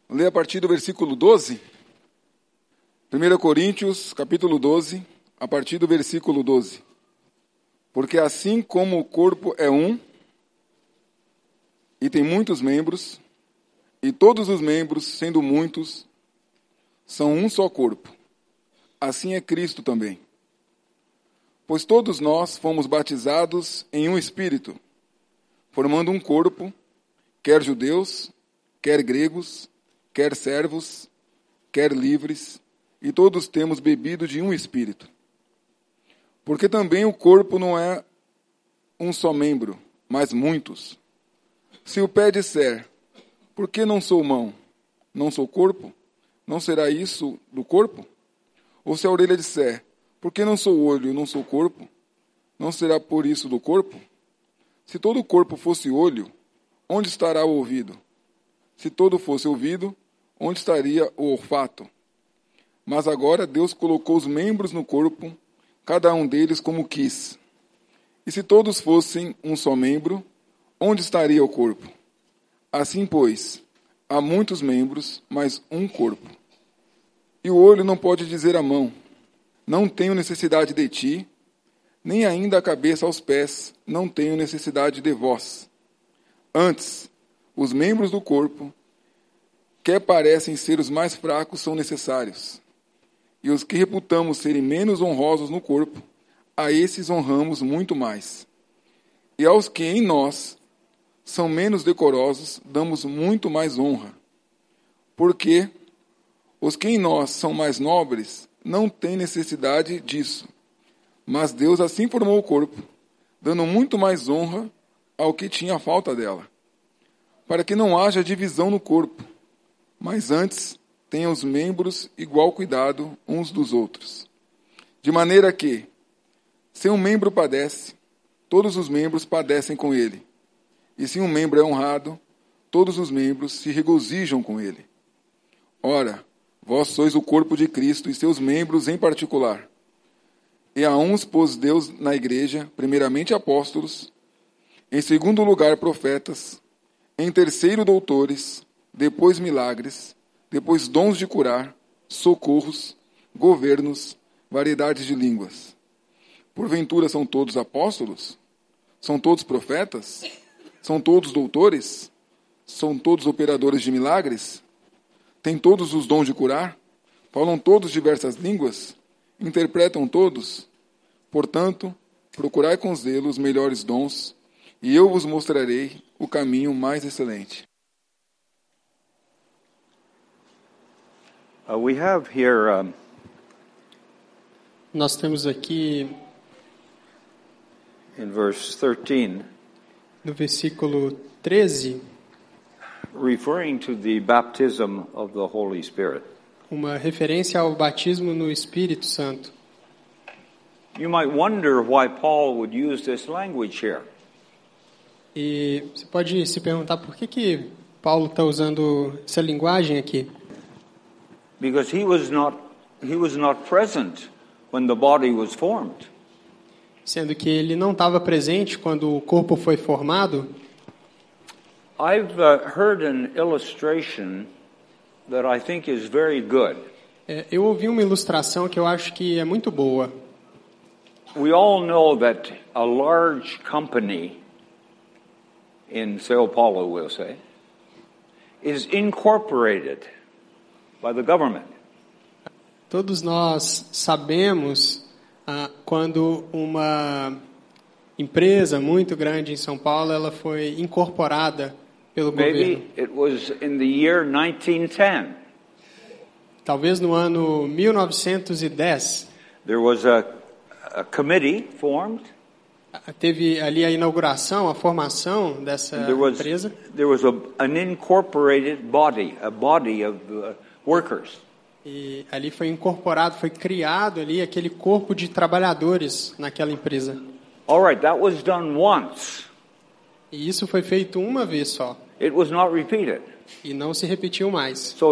Vou ler a partir do versículo 12. 1 Coríntios, capítulo 12, a partir do versículo 12. Porque assim como o corpo é um, e tem muitos membros, e todos os membros, sendo muitos, são um só corpo, assim é Cristo também. Pois todos nós fomos batizados em um Espírito, formando um corpo, quer judeus, quer gregos, quer servos, quer livres, e todos temos bebido de um Espírito. Porque também o corpo não é um só membro, mas muitos. Se o pé disser, por que não sou mão, não sou corpo, não será isso do corpo? Ou se a orelha disser, por que não sou olho, não sou corpo, não será por isso do corpo? Se todo o corpo fosse olho, onde estará o ouvido? Se todo fosse ouvido, onde estaria o olfato? Mas agora Deus colocou os membros no corpo, cada um deles como quis. E se todos fossem um só membro, onde estaria o corpo? Assim, pois, há muitos membros, mas um corpo. E o olho não pode dizer à mão, não tenho necessidade de ti, nem ainda a cabeça aos pés, não tenho necessidade de vós. Antes, os membros do corpo, que parecem ser os mais fracos, são necessários. E os que reputamos serem menos honrosos no corpo, a esses honramos muito mais. E aos que em nós são menos decorosos, damos muito mais honra. Porque os que em nós são mais nobres não têm necessidade disso. Mas Deus assim formou o corpo, dando muito mais honra ao que tinha falta dela, para que não haja divisão no corpo, mas antes tenham os membros igual cuidado uns dos outros. De maneira que, se um membro padece, todos os membros padecem com ele. E se um membro é honrado, todos os membros se regozijam com ele. Ora, vós sois o corpo de Cristo e seus membros em particular. E a uns pôs Deus na igreja, primeiramente apóstolos, em segundo lugar profetas, em terceiro doutores, depois milagres, depois dons de curar, socorros, governos, variedades de línguas. Porventura são todos apóstolos? São todos profetas? São todos doutores? São todos operadores de milagres? Têm todos os dons de curar? Falam todos diversas línguas? Interpretam todos? Portanto, procurai com zelo os melhores dons, e eu vos mostrarei o caminho mais excelente. We have here Nós temos aqui in verse 13, no versículo 13, referring to the baptism of the Holy Spirit. uma referência ao batismo no Espírito Santo. You might wonder why Paul would use this language here. E você pode se perguntar por que Paulo está usando essa linguagem aqui. Because he was not present when the body was formed. Sendo que ele não estava presente quando o corpo foi formado. I've heard an illustration that I think is very good. Eu ouvi uma ilustração que eu acho que é muito boa. We all know that a large company in São Paulo, we'll say, is incorporated by the government. Todos nós sabemos quando uma empresa muito grande em São Paulo ela foi incorporada pelo governo. Maybe it was in the year 1910. Talvez no ano 1910. There was a committee formed. Teve ali a inauguração, a formação dessa empresa. There was an incorporated body, a body of workers. E ali foi incorporado, foi criado ali aquele corpo de trabalhadores naquela empresa. All right, that was done once. E isso foi feito uma vez só. It was not repeated. E não se repetiu mais. So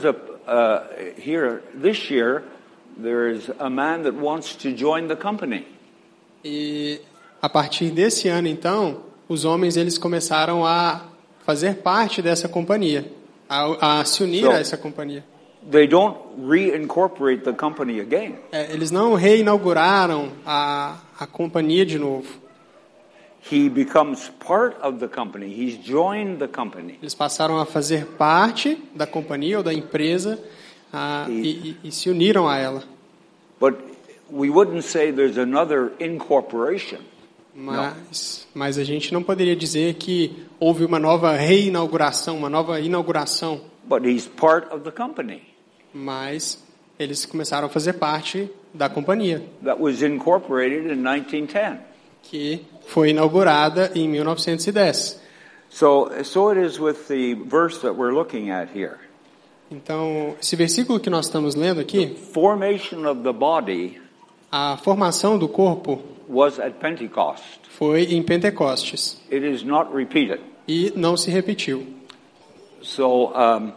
this year there is a man that wants to join the company. E a partir desse ano então, os homens eles começaram a fazer parte dessa companhia. a se unir a essa companhia. They don't reincorporate the company again. Eles não reinauguraram a companhia de novo. He becomes part of the company. He's joined the company. Eles passaram a fazer parte da companhia ou da empresa e se uniram a ela. But we wouldn't say there's another incorporation. Mas a gente não poderia dizer que houve uma nova reinauguração, uma nova inauguração. But he's part of the company. Mas eles começaram a fazer parte da companhia. That was incorporated in 1910. Que foi inaugurada em 1910. So it is with the verse that we're looking at here. Então, esse versículo que nós estamos lendo aqui, Formation of the body a formação do corpo was at Pentecost. foi em Pentecostes. It is not repeated. E não se repetiu. So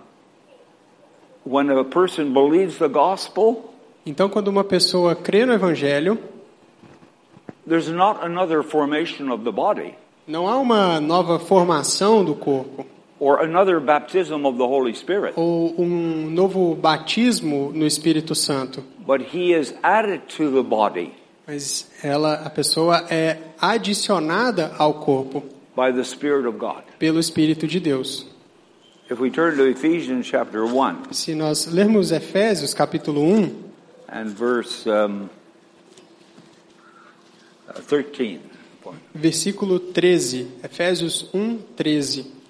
when a person believes the gospel, então quando uma pessoa crê no evangelho, there's not another formation of the body. Não há uma nova formação do corpo. Or another baptism of the Holy Spirit. Ou um novo batismo no Espírito Santo. But he is added to the body. Mas a pessoa é adicionada ao corpo. By the Spirit of God. Pelo Espírito de Deus. If we turn to Ephesians chapter 1. Se nós lermos Efésios capítulo 1. And verse 13. Versículo 13. Efésios 1:13.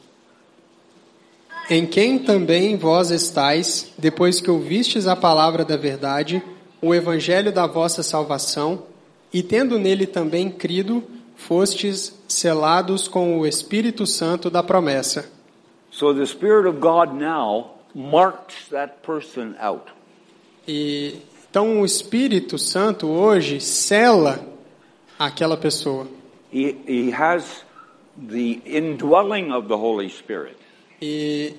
Em quem também vós estáis, depois que ouvistes a palavra da verdade, o evangelho da vossa salvação, e tendo nele também crido, fostes selados com o Espírito Santo da promessa. So the Spirit of God now marks that person out. E então o Espírito Santo hoje sela aquela pessoa. He has the indwelling of the Holy Spirit. E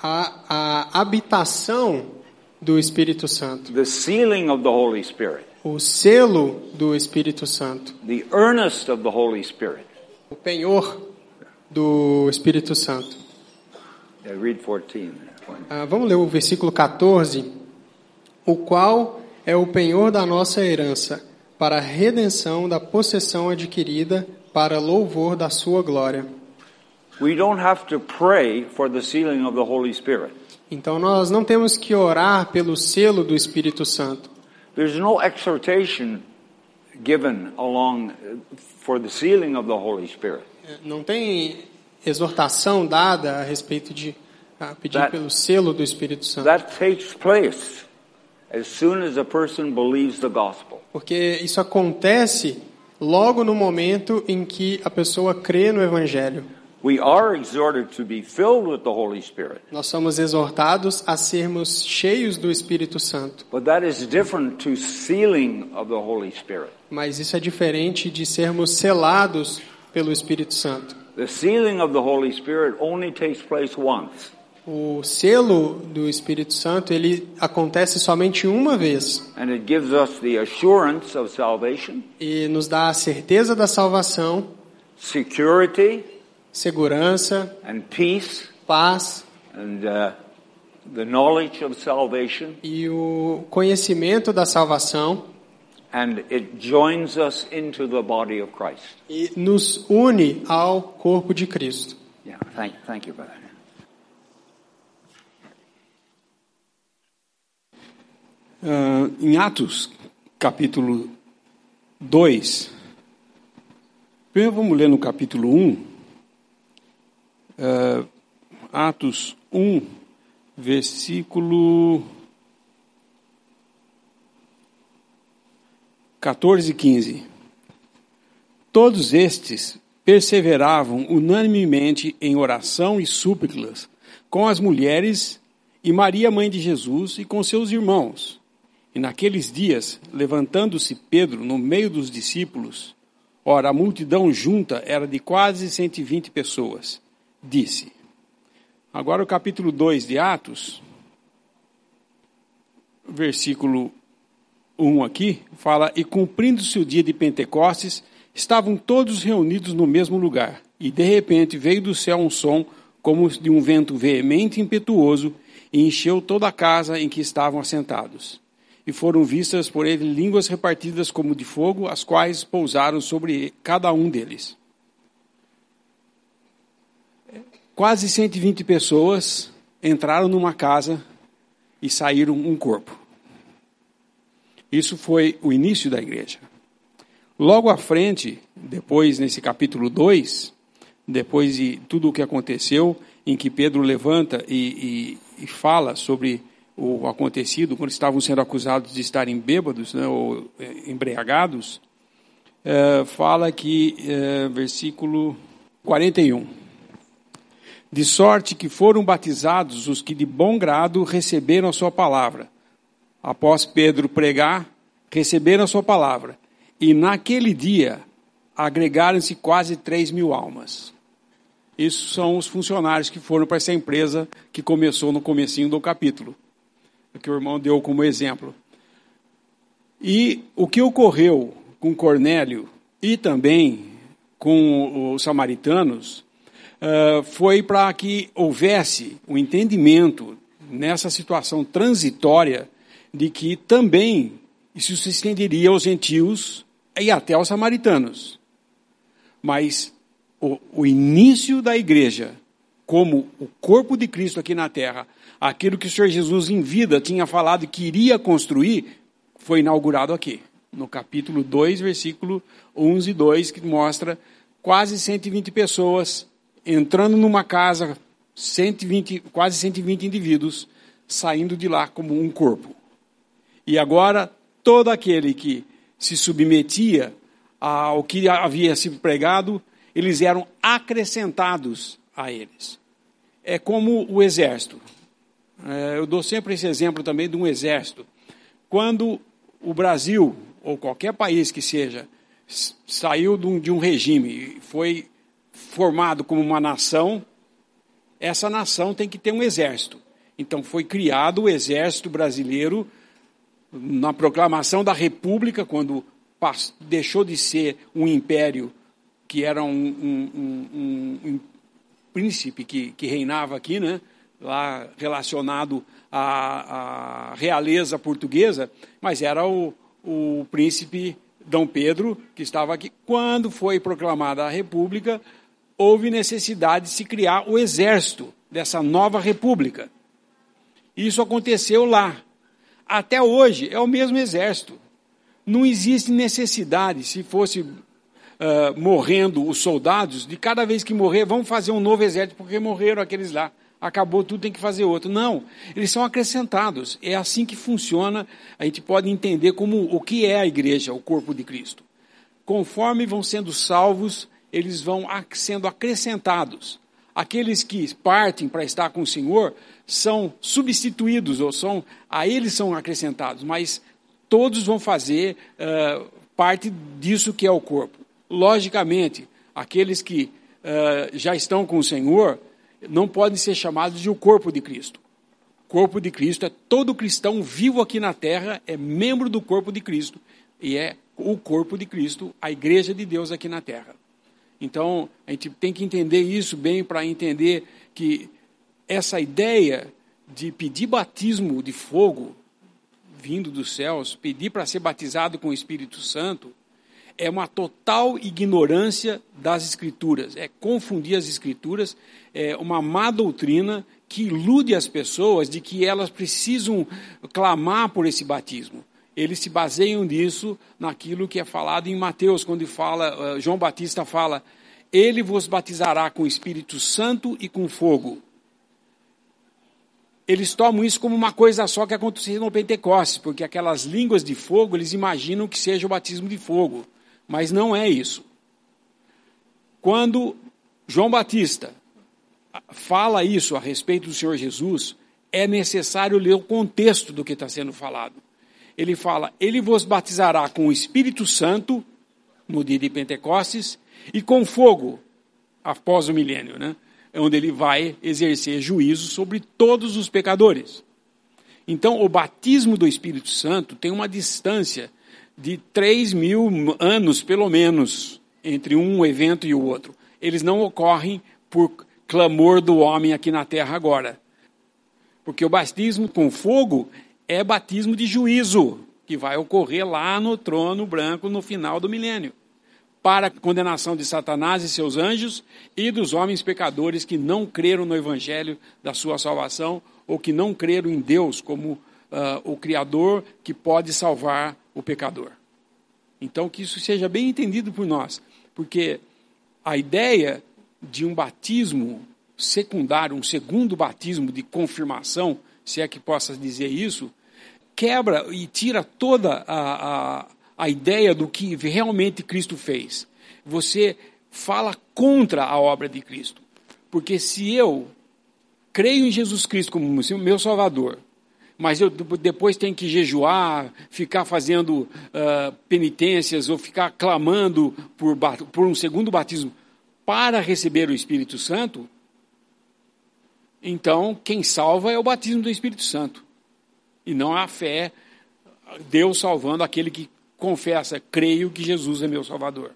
a habitação do Espírito Santo. The sealing of the Holy Spirit. O selo do Espírito Santo. The earnest of the Holy Spirit. O penhor do Espírito Santo. Read 14. Vamos ler o versículo 14. O qual é o penhor da nossa herança, para a redenção da possessão adquirida, para louvor da sua glória. We don't have to pray for the sealing of the Holy Spirit. Então nós não temos que orar pelo selo do Espírito Santo. There's no exhortation given along for the sealing of the Holy Spirit. Não tem exortação dada a respeito de pedir pelo selo do Espírito Santo. That takes place as soon as a person believes the gospel. Porque isso acontece logo no momento em que a pessoa crê no evangelho. We are exhorted to be filled with the Holy Spirit. Nós somos exortados a sermos cheios do Espírito Santo. But that is different to sealing of the Holy Spirit. Mas isso é diferente de sermos selados pelo Espírito Santo. The sealing of the Holy Spirit only takes place once. O selo do Espírito Santo, ele acontece somente uma vez. And it gives us the assurance of salvation. E nos dá a certeza da salvação, security, segurança, and peace, paz, and the knowledge of salvation. E o conhecimento da salvação. And it joins us into the body of Christ. E nos une ao corpo de Cristo. Yeah, thank you, brother. Em Atos, capítulo 2, primeiro vamos ler no capítulo 1, Atos 1, versículo 14 e 15. Todos estes perseveravam unanimemente em oração e súplicas com as mulheres e Maria, mãe de Jesus, e com seus irmãos. E naqueles dias, levantando-se Pedro no meio dos discípulos, ora, a multidão junta era de quase 120 pessoas, disse. Agora o capítulo 2 de Atos, versículo 1 aqui, fala, e cumprindo-se o dia de Pentecostes, estavam todos reunidos no mesmo lugar, e de repente veio do céu um som como de um vento veemente e impetuoso, e encheu toda a casa em que estavam assentados. E foram vistas por ele línguas repartidas como de fogo, as quais pousaram sobre cada um deles. Quase 120 pessoas entraram numa casa e saíram um corpo. Isso foi o início da igreja. Logo à frente, depois nesse capítulo 2, depois de tudo o que aconteceu, em que Pedro levanta e fala sobre o acontecido, quando estavam sendo acusados de estarem bêbados, né, ou embriagados, fala que, versículo 41, de sorte que foram batizados os que de bom grado receberam a sua palavra. Após Pedro pregar, receberam a sua palavra. E naquele dia, agregaram-se quase 3.000 almas. Isso são os funcionários que foram para essa empresa que começou no comecinho do capítulo, que o irmão deu como exemplo. E o que ocorreu com Cornélio e também com os samaritanos foi para que houvesse o entendimento nessa situação transitória de que também isso se estenderia aos gentios e até aos samaritanos. Mas o início da igreja, como o corpo de Cristo aqui na terra, aquilo que o Senhor Jesus em vida tinha falado que iria construir, foi inaugurado aqui, no capítulo 2, versículo 11 e 2, que mostra quase 120 pessoas entrando numa casa, quase 120 indivíduos, saindo de lá como um corpo. E agora, todo aquele que se submetia ao que havia sido pregado, eles eram acrescentados a eles. É como o exército. Eu dou sempre esse exemplo também de um exército. Quando o Brasil, ou qualquer país que seja, saiu de um regime e foi formado como uma nação, essa nação tem que ter um exército. Então foi criado o Exército Brasileiro na proclamação da República, quando deixou de ser um império, que era um príncipe que reinava aqui, né, lá relacionado à realeza portuguesa, mas era o príncipe Dom Pedro, que estava aqui. Quando foi proclamada a República, houve necessidade de se criar o exército dessa nova república. Isso aconteceu lá. Até hoje é o mesmo exército. Não existe necessidade, se fosse morrendo os soldados, de cada vez que morrer, vamos fazer um novo exército, porque morreram aqueles lá. Acabou tudo, tem que fazer outro. Não, eles são acrescentados. É assim que funciona, a gente pode entender como o que é a igreja, o corpo de Cristo. Conforme vão sendo salvos, eles vão sendo acrescentados. Aqueles que partem para estar com o Senhor são substituídos, ou a eles são acrescentados, mas todos vão fazer parte disso que é o corpo. Logicamente, aqueles que já estão com o Senhor não podem ser chamados de o corpo de Cristo. O corpo de Cristo é todo cristão vivo aqui na terra, é membro do corpo de Cristo, e é o corpo de Cristo, a igreja de Deus aqui na terra. Então, a gente tem que entender isso bem para entender que essa ideia de pedir batismo de fogo, vindo dos céus, pedir para ser batizado com o Espírito Santo, é uma total ignorância das Escrituras, é confundir as Escrituras, é uma má doutrina que ilude as pessoas de que elas precisam clamar por esse batismo. Eles se baseiam nisso, naquilo que é falado em Mateus, quando João Batista fala, ele vos batizará com o Espírito Santo e com fogo. Eles tomam isso como uma coisa só que aconteceu no Pentecostes, porque aquelas línguas de fogo, eles imaginam que seja o batismo de fogo, mas não é isso. Quando João Batista fala isso a respeito do Senhor Jesus, é necessário ler o contexto do que está sendo falado. Ele fala, ele vos batizará com o Espírito Santo, no dia de Pentecostes, e com fogo, após o milênio, né? Onde ele vai exercer juízo sobre todos os pecadores. Então, o batismo do Espírito Santo tem uma distância de 3.000 anos, pelo menos, entre um evento e o outro. Eles não ocorrem por clamor do homem aqui na terra agora. Porque o batismo com fogo é batismo de juízo, que vai ocorrer lá no trono branco no final do milênio, para a condenação de Satanás e seus anjos e dos homens pecadores que não creram no evangelho da sua salvação ou que não creram em Deus como o Criador que pode salvar o pecador. Então, que isso seja bem entendido por nós, porque a ideia de um batismo secundário, um segundo batismo de confirmação, se é que possa dizer isso, quebra e tira toda a ideia do que realmente Cristo fez. Você fala contra a obra de Cristo. Porque se eu creio em Jesus Cristo como meu Salvador, mas eu depois tenho que jejuar, ficar fazendo penitências ou ficar clamando por um segundo batismo para receber o Espírito Santo, então quem salva é o batismo do Espírito Santo. E não a fé, Deus salvando aquele que confessa, creio que Jesus é meu Salvador.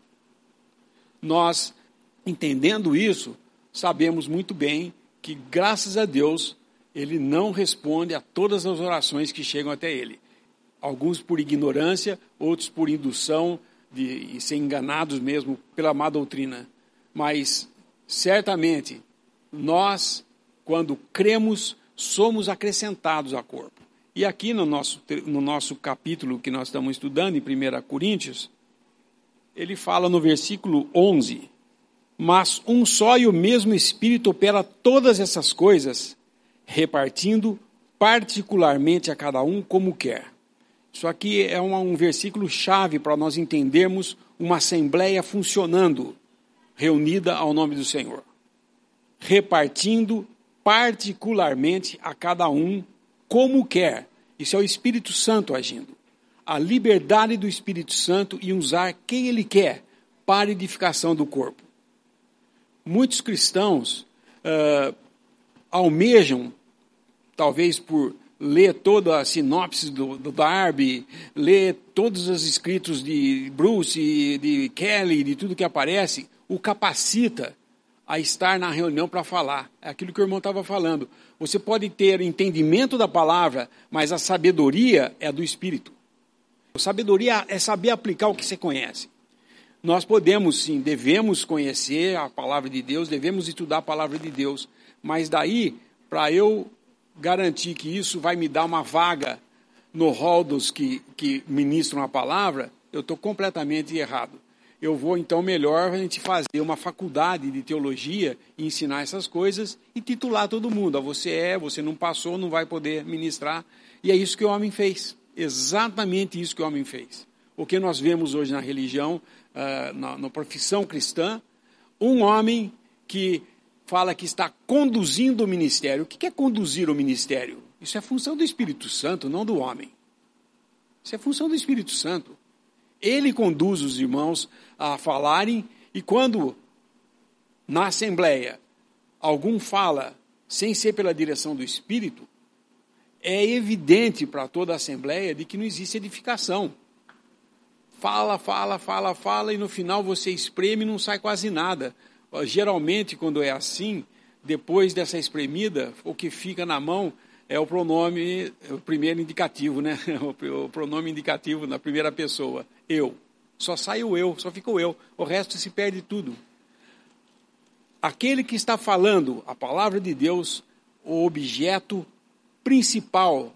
Nós, entendendo isso, sabemos muito bem que, graças a Deus, Ele não responde a todas as orações que chegam até Ele. Alguns por ignorância, outros por indução e ser enganados mesmo pela má doutrina. Mas, certamente, nós, quando cremos, somos acrescentados ao corpo. E aqui no nosso capítulo que nós estamos estudando, em 1 Coríntios, ele fala no versículo 11, mas um só e o mesmo Espírito opera todas essas coisas, repartindo particularmente a cada um como quer. Isso aqui é um versículo chave para nós entendermos uma assembleia funcionando, reunida ao nome do Senhor. Repartindo particularmente a cada um como quer. Isso é o Espírito Santo agindo. A liberdade do Espírito Santo em usar quem Ele quer para a edificação do corpo. Muitos cristãos almejam, talvez por ler toda a sinopse do Darby, ler todos os escritos de Bruce, de Kelly, de tudo que aparece, o capacita a estar na reunião para falar. É aquilo que o irmão estava falando. Você pode ter entendimento da palavra, mas a sabedoria é do Espírito. A sabedoria é saber aplicar o que você conhece. Nós podemos, sim, devemos conhecer a palavra de Deus, devemos estudar a palavra de Deus, mas daí, para eu garantir que isso vai me dar uma vaga no rol dos que ministram a palavra, eu estou completamente errado. Eu vou, então, melhor a gente fazer uma faculdade de teologia e ensinar essas coisas e titular todo mundo. Você não passou, não vai poder ministrar. E é isso que o homem fez. Exatamente isso que o homem fez. O que nós vemos hoje na religião, na profissão cristã, um homem que fala que está conduzindo o ministério. O que é conduzir o ministério? Isso é função do Espírito Santo, não do homem. Isso é função do Espírito Santo. Ele conduz os irmãos a falarem, e quando na Assembleia algum fala sem ser pela direção do Espírito, é evidente para toda a Assembleia de que não existe edificação. Fala, e no final você espreme e não sai quase nada. Geralmente, quando é assim, depois dessa espremida, o que fica na mão é o pronome, o primeiro indicativo, né? O pronome indicativo na primeira pessoa, eu. Só sai o eu, só fica o eu. O resto se perde tudo. Aquele que está falando a palavra de Deus, o objeto principal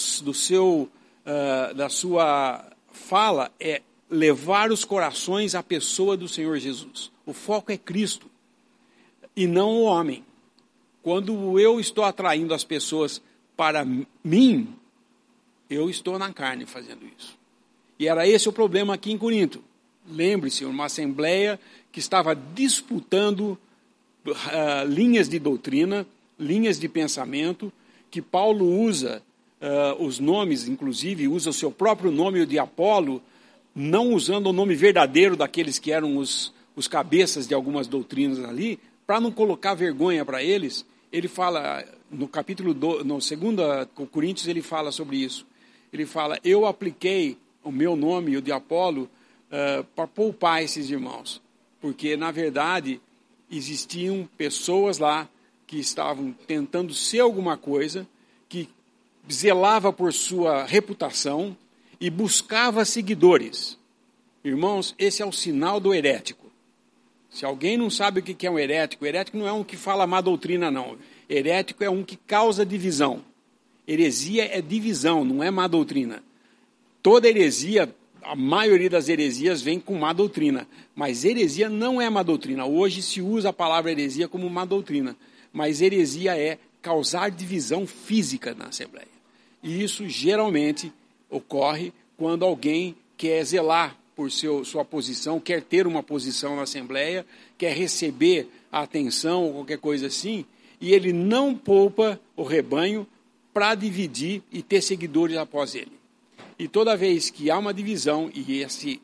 da sua fala é levar os corações à pessoa do Senhor Jesus. O foco é Cristo e não o homem. Quando eu estou atraindo as pessoas para mim, eu estou na carne fazendo isso. E era esse o problema aqui em Corinto. Lembre-se, uma assembleia que estava disputando linhas de doutrina, linhas de pensamento, que Paulo usa os nomes, inclusive usa o seu próprio nome, o de Apolo, não usando o nome verdadeiro daqueles que eram os cabeças de algumas doutrinas ali, para não colocar vergonha para eles. Ele fala, no capítulo 2 Coríntios, ele fala sobre isso. Ele fala, eu apliquei o meu nome e o de Apolo para poupar esses irmãos. Porque, na verdade, existiam pessoas lá que estavam tentando ser alguma coisa, que zelava por sua reputação e buscava seguidores. Irmãos, esse é o sinal do herético. Se alguém não sabe o que é um herético não é um que fala má doutrina, não. Herético é um que causa divisão. Heresia é divisão, não é má doutrina. Toda heresia, a maioria das heresias vem com má doutrina. Mas heresia não é má doutrina. Hoje se usa a palavra heresia como má doutrina. Mas heresia é causar divisão física na Assembleia. E isso geralmente ocorre quando alguém quer zelar por sua posição, quer ter uma posição na Assembleia, quer receber a atenção ou qualquer coisa assim, e ele não poupa o rebanho para dividir e ter seguidores após ele. E toda vez que há uma divisão e esse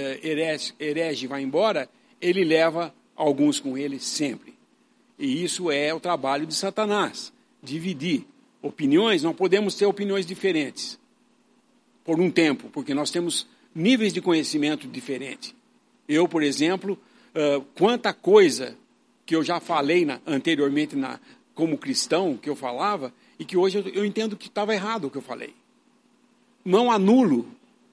herege vai embora, ele leva alguns com ele sempre. E isso é o trabalho de Satanás, dividir opiniões. Não podemos ter opiniões diferentes por um tempo, porque nós temos níveis de conhecimento diferentes. Eu, por exemplo, quanta coisa que eu já falei anteriormente como cristão, que eu falava, e que hoje eu entendo que estava errado o que eu falei. Não anulo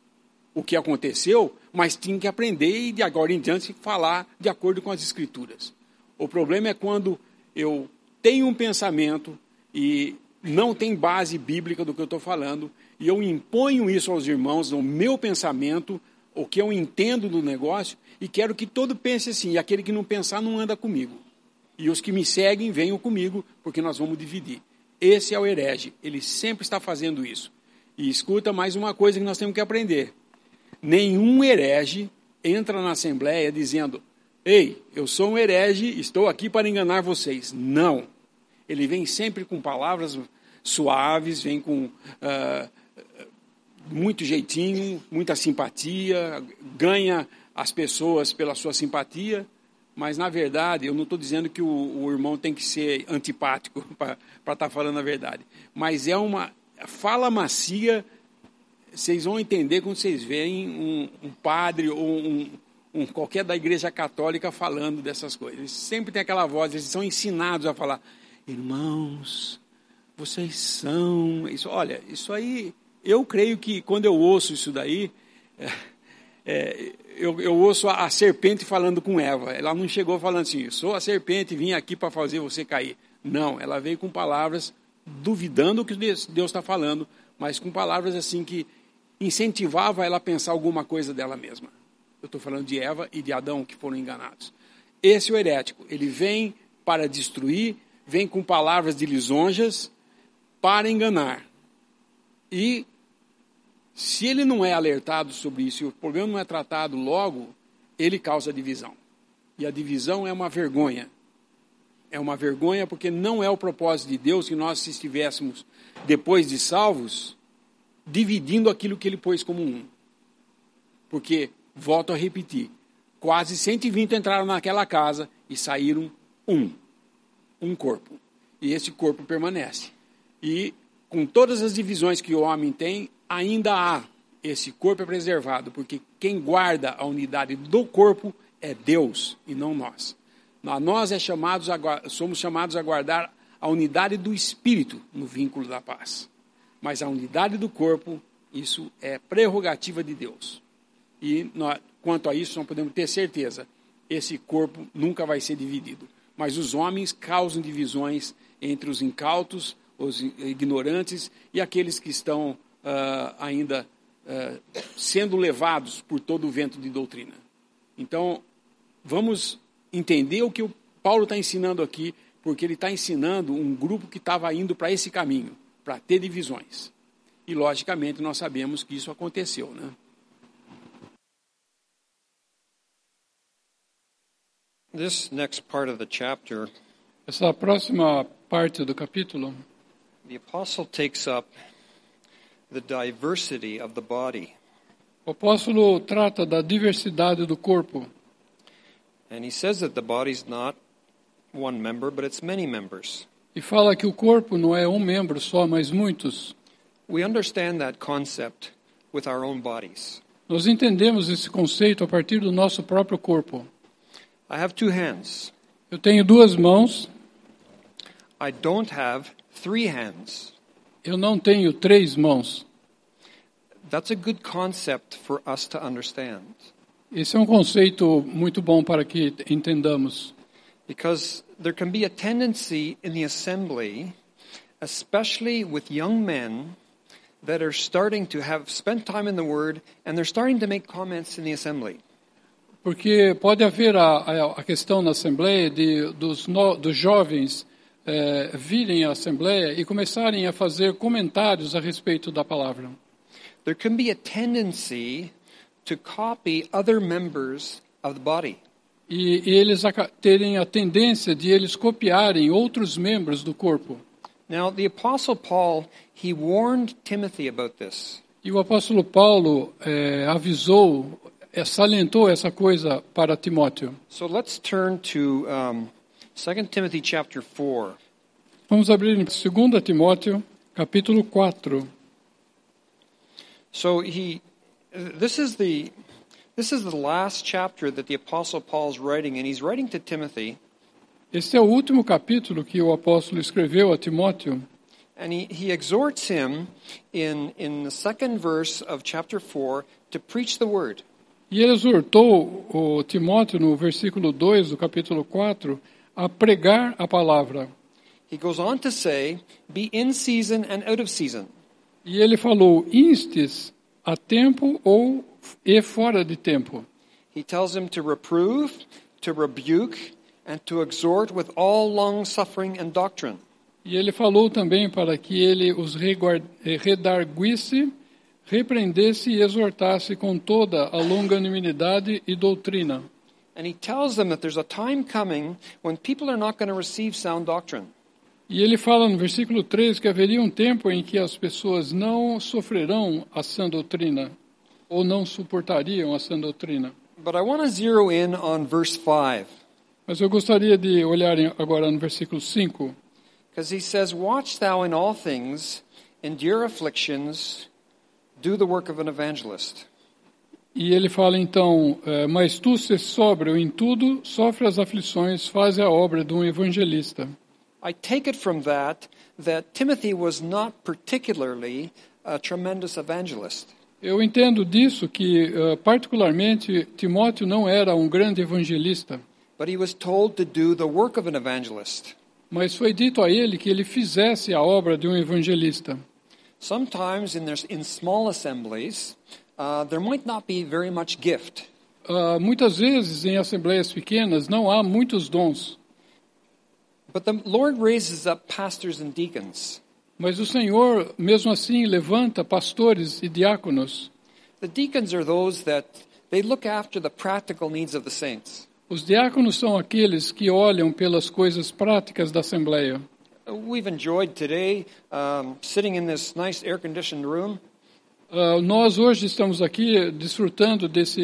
o que aconteceu, mas tinha que aprender e de agora em diante falar de acordo com as Escrituras. O problema é quando eu tenho um pensamento e não tem base bíblica do que eu estou falando, e eu imponho isso aos irmãos, no meu pensamento, o que eu entendo do negócio, e quero que todo pense assim, e aquele que não pensar não anda comigo. E os que me seguem venham comigo, porque nós vamos dividir. Esse é o herege, ele sempre está fazendo isso. E escuta mais uma coisa que nós temos que aprender. Nenhum herege entra na Assembleia dizendo, ei, eu sou um herege, estou aqui para enganar vocês. Não. Ele vem sempre com palavras suaves, vem com muito jeitinho, muita simpatia, ganha as pessoas pela sua simpatia, mas, na verdade, eu não estou dizendo que o irmão tem que ser antipático para estar falando a verdade, mas é uma fala macia. Vocês vão entender quando vocês veem um padre ou qualquer da igreja católica falando dessas coisas. Eles sempre tem aquela voz, eles são ensinados a falar, irmãos, vocês são... Olha, isso aí, eu creio que quando eu ouço isso daí, eu ouço a serpente falando com Eva. Ela não chegou falando assim, sou a serpente, vim aqui para fazer você cair. Não, ela veio com palavras duvidando o que Deus está falando, mas com palavras assim que incentivava ela a pensar alguma coisa dela mesma. Eu estou falando de Eva e de Adão que foram enganados. Esse é o herético. Ele vem para destruir, vem com palavras de lisonjas para enganar. E se ele não é alertado sobre isso e o problema não é tratado logo, ele causa divisão. E a divisão é uma vergonha. É uma vergonha porque não é o propósito de Deus que nós estivéssemos, depois de salvos, dividindo aquilo que ele pôs como um. Porque, volto a repetir, quase 120 entraram naquela casa e saíram um corpo. E esse corpo permanece. E com todas as divisões que o homem tem, ainda há esse corpo preservado, porque quem guarda a unidade do corpo é Deus e não nós. Nós somos chamados a guardar a unidade do espírito no vínculo da paz. Mas a unidade do corpo, isso é prerrogativa de Deus. E quanto a isso, nós podemos ter certeza, esse corpo nunca vai ser dividido. Mas os homens causam divisões entre os incautos, os ignorantes e aqueles que estão ainda sendo levados por todo o vento de doutrina. Então, vamos entender o que o Paulo está ensinando aqui, porque ele está ensinando um grupo que estava indo para esse caminho, para ter divisões. E, logicamente, nós sabemos que isso aconteceu, né? This next part of the chapter, essa próxima parte do capítulo, the apostle takes up the diversity of the body. O apóstolo trata da diversidade do corpo. And he says that the body is not one member, but it's many members. E fala que o corpo não é um membro só, mas muitos. We understand that concept with our own bodies. Nós entendemos esse conceito a partir do nosso próprio corpo. I have two hands. Eu tenho 2 mãos, I don't have 3 hands. eu não tenho 3 mãos. That's a good concept for us to understand. Esse é um conceito muito bom para que entendamos. Because there can be a tendency in the assembly, especially with young men, that are starting to have spent time in the Word and they're starting to make comments in the assembly. Porque pode haver a questão na Assembleia dos jovens virem à Assembleia e começarem a fazer comentários a respeito da palavra. There can be a tendency to copy other members of the body. E eles terem a tendência de eles copiarem outros membros do corpo. Now, the Apostle Paul, he warned Timothy about this. E o apóstolo Paulo avisou, salientou essa coisa para Timóteo. So let's turn to 2 Timothy chapter 4. Vamos abrir em 2 Timóteo, capítulo 4. So this is the last chapter that the Apostle Paul is writing, and he's writing to Timothy. Este é o último capítulo que o apóstolo escreveu a Timóteo. And he exhorts him in the second verse of chapter 4 to preach the word. E ele exortou o Timóteo no versículo 2 do capítulo 4 a pregar a palavra. He goes on to say, be in season and out of season. E ele falou, instes a tempo e fora de tempo. He tells him to reprove, to rebuke, and to exhort with all long-suffering and doctrine. E ele falou também para que ele os redarguisse, repreendesse e exortasse com toda a longanimidade e doutrina. And he tells them that there's a time coming when people are not going to receive sound doctrine. E ele fala no versículo 3 que haveria um tempo em que as pessoas não sofrerão a sã doutrina, ou não suportariam a sã doutrina. But I want to zero in on verse 5. Mas eu gostaria de olhar agora no versículo 5. Because he says, watch thou in all things, endure afflictions, do the work of an evangelist. E ele fala então, mas tu se sóbrio em tudo, sofre as aflições, faz a obra de um evangelista. I take it from that Timothy was not particularly a tremendous evangelist. Eu entendo disso que, particularmente, Timóteo não era um grande evangelista. But he was told to do the work of an evangelist. Mas foi dito a ele que ele fizesse a obra de um evangelista. Sometimes in small assemblies, there might not be very much gift. Muitas vezes, em assembleias pequenas, não há muitos dons. But the Lord raises up pastors and deacons. Mas o Senhor, mesmo assim, levanta pastores e diáconos. The deacons are those that they look after the practical needs of the saints. Os diáconos são aqueles que olham pelas coisas práticas da Assembleia. We've enjoyed today sitting in this nice air-conditioned room. Nós hoje estamos aqui desfrutando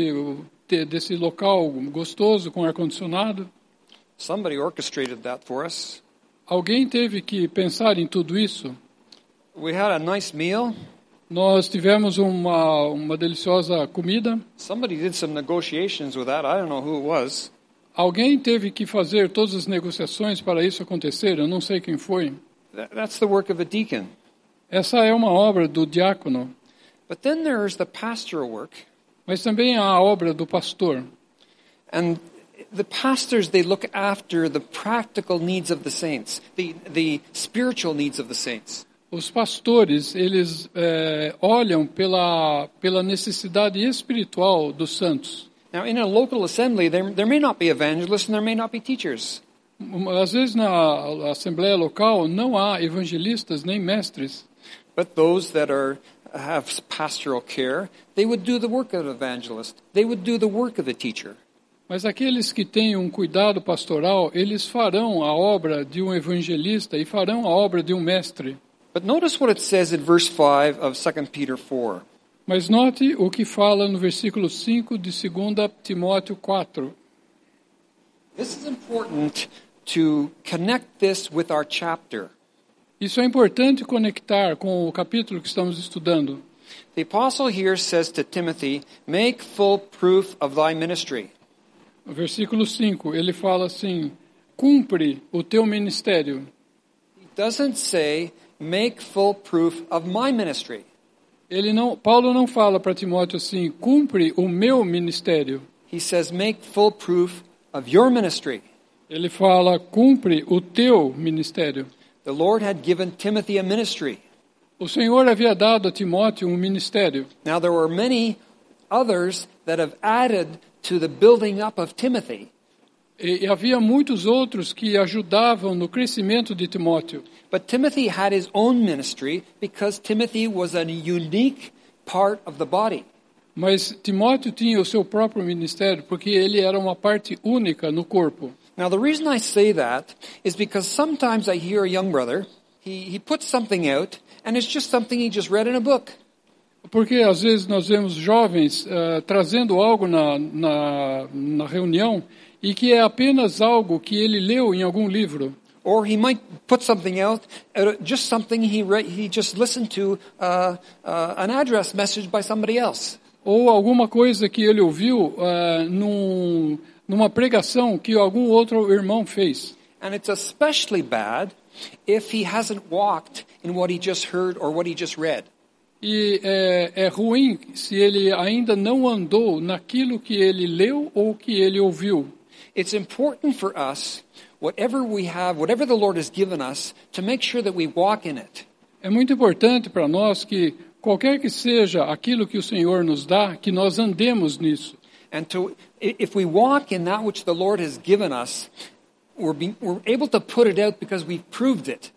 desse local gostoso com ar-condicionado. Somebody orchestrated that for us. Alguém teve que pensar em tudo isso. We had a nice meal. Nós tivemos uma deliciosa comida. Somebody did some negotiations with that. I don't know who it was. Alguém teve que fazer todas as negociações para isso acontecer. Eu não sei quem foi. That's the work of a deacon. Essa é uma obra do diácono. But then there's the pastoral work. Mas também há a obra do pastor. And the pastors, they look after the practical needs of the saints, the spiritual needs of the saints. Os pastores, eles olham pela necessidade espiritual dos santos. Now, in a local assembly, there may not be evangelists and there may not be teachers. Às vezes, na assembleia local, não há evangelistas nem mestres. But those that have pastoral care, they would do the work of an evangelist. They would do the work of a teacher. Mas aqueles que têm um cuidado pastoral, eles farão a obra de um evangelista e farão a obra de um mestre. But notice what it says in verse 5 of 2 Peter 4. Mas note o que fala no versículo 5 de 2 Timóteo 4. This is important to connect this with our chapter. Isso é importante conectar com o capítulo que estamos estudando. The apostle here says to Timothy, make full proof of thy ministry. No versículo 5, ele fala assim, cumpre o teu ministério. He doesn't say, make full proof of my ministry. Paulo não fala para Timóteo assim, cumpre o meu ministério. He says, make full proof of your ministry. Ele fala, cumpre o teu ministério. The Lord had given Timothy a ministry. O Senhor havia dado a Timóteo um ministério. Now there were many others that have added to the building up of Timothy. E havia muitos outros que ajudavam no crescimento de Timóteo. But Timothy had his own ministry because Timothy was a unique part of the body. Mas Timóteo tinha o seu próprio ministério porque ele era uma parte única no corpo. Now the reason I say that is because sometimes I hear a young brother, he puts something out and it's just something he just read in a book. Porque às vezes nós vemos jovens trazendo algo na reunião e que é apenas algo que ele leu em algum livro. Or he might put something out, just something he just listened to an address message by somebody else. Ou alguma coisa que ele ouviu numa pregação que algum outro irmão fez. And it's especially bad if he hasn't walked in what he just heard or what he just read. E é ruim se ele ainda não andou naquilo que ele leu ou que ele ouviu. It's important for us, whatever we have, whatever the Lord has given us, to make sure that we walk in it. É muito importante para nós que qualquer que seja aquilo que o Senhor nos dá, que nós andemos nisso. And if we walk in that which the Lord has given us, we're able to put it out because we've proved it.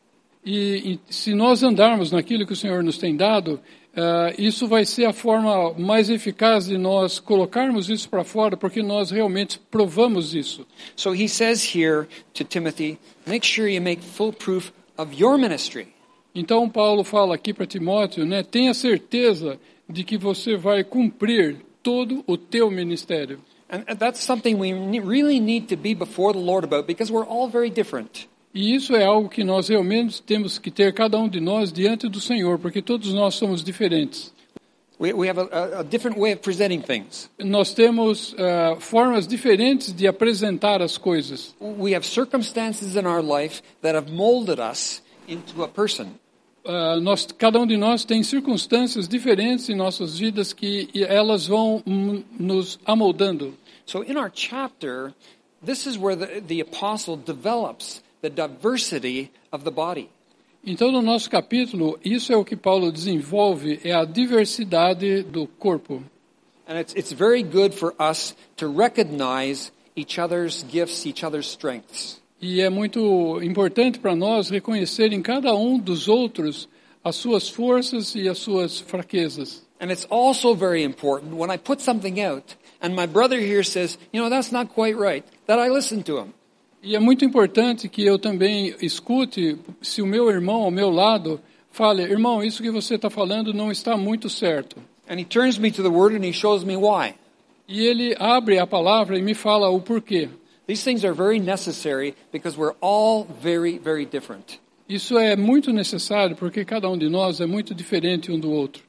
E se nós andarmos naquilo que o Senhor nos tem dado, isso vai ser a forma mais eficaz de nós colocarmos isso para fora, porque nós realmente provamos isso. So he says here to Timothy, make sure you make full proof of your ministry. Então Paulo fala aqui para Timóteo, né, tenha certeza de que você vai cumprir todo o teu ministério. And that's something we really need to be before the Lord about, because we're all very different. E isso é algo que nós realmente temos que ter, cada um de nós, diante do Senhor, porque todos nós somos diferentes. We have a different way of presenting things. Nós temos formas diferentes de apresentar as coisas. We have circumstances in our life that have molded us into a person. Cada um de nós tem circunstâncias diferentes em nossas vidas que elas vão nos amoldando. So in our chapter, this is where the apostle develops the diversity of the body. Então, no nosso capítulo, isso é o que Paulo desenvolve, é a diversidade do corpo. And it's very good for us to recognize each other's gifts, each other's strengths. E é muito importante para nós reconhecer em cada um dos outros as suas forças e as suas fraquezas. And it's also very important when I put something out and my brother here says, that's not quite right, that I listen to him. E é muito importante que eu também escute se o meu irmão ao meu lado fale, irmão, isso que você está falando não está muito certo. And he turns me to the word and he shows me why. E ele abre a palavra e me fala o porquê. These things are very necessary because we're all very, very different. Isso é muito necessário porque cada um de nós é muito diferente um do outro.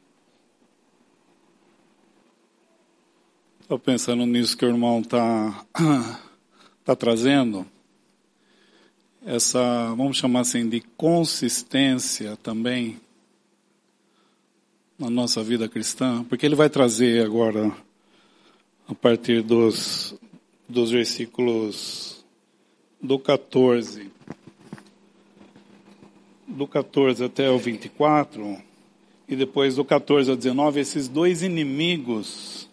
Estou pensando nisso que o irmão está trazendo. Essa, vamos chamar assim, de consistência também na nossa vida cristã, porque ele vai trazer agora, a partir dos versículos do 14 até o 24, e depois do 14 ao 19, esses dois inimigos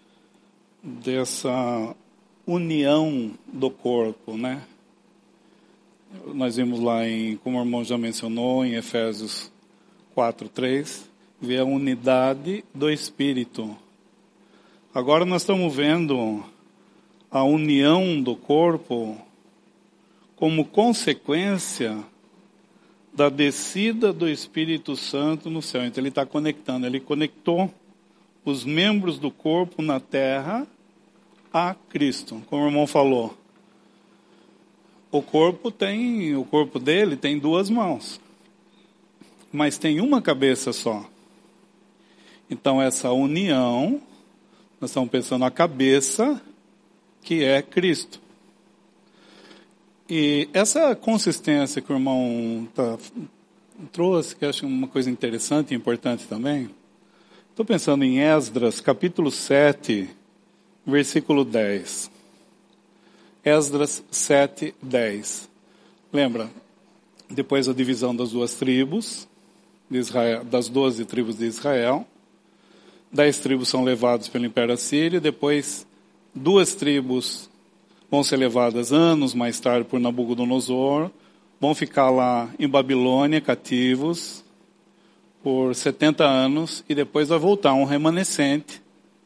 dessa união do corpo, né? Nós vimos lá, como o irmão já mencionou, em Efésios 4:3, vê a unidade do Espírito. Agora nós estamos vendo a união do corpo como consequência da descida do Espírito Santo no céu. Então ele está conectando, ele conectou os membros do corpo na terra a Cristo. Como o irmão falou, o corpo dele tem duas mãos, mas tem uma cabeça só. Então essa união, nós estamos pensando a cabeça, que é Cristo. E essa consistência que o irmão trouxe, que eu acho uma coisa interessante e importante também, estou pensando em Esdras, capítulo 7, versículo 10. Esdras 7, 10. Lembra? Depois da divisão das 2 tribos de Israel, das 12 tribos de Israel, 10 tribos são levadas pelo Império Assírio, depois 2 tribos vão ser levadas anos mais tarde por Nabucodonosor, vão ficar lá em Babilônia, cativos, por 70 anos, e depois vai voltar um remanescente,